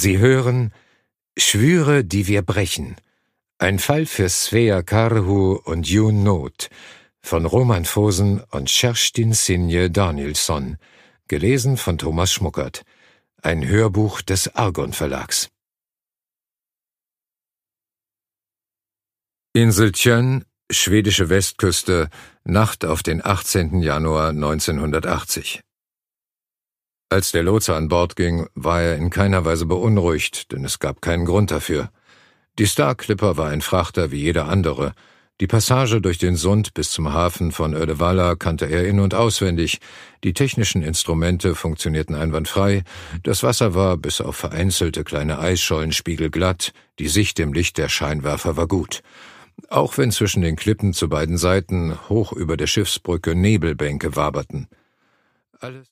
Sie hören »Schwüre, die wir brechen«. Ein Fall für Svea Karhu und Jun Not von Roman Vosen und Kerstin Sinje Danielsson, gelesen von Thomas Schmuckert. Ein Hörbuch des Argon Verlags. Insel Tjön, schwedische Westküste, Nacht auf den 18. Januar 1980. Als der Lotse an Bord ging, war er in keiner Weise beunruhigt, denn es gab keinen Grund dafür. Die Star Clipper war ein Frachter wie jeder andere. Die Passage durch den Sund bis zum Hafen von Uddevalla kannte er in- und auswendig. Die technischen Instrumente funktionierten einwandfrei. Das Wasser war bis auf vereinzelte kleine Eisschollen spiegelglatt. Die Sicht im Licht der Scheinwerfer war gut. Auch wenn zwischen den Klippen zu beiden Seiten hoch über der Schiffsbrücke Nebelbänke waberten. Alles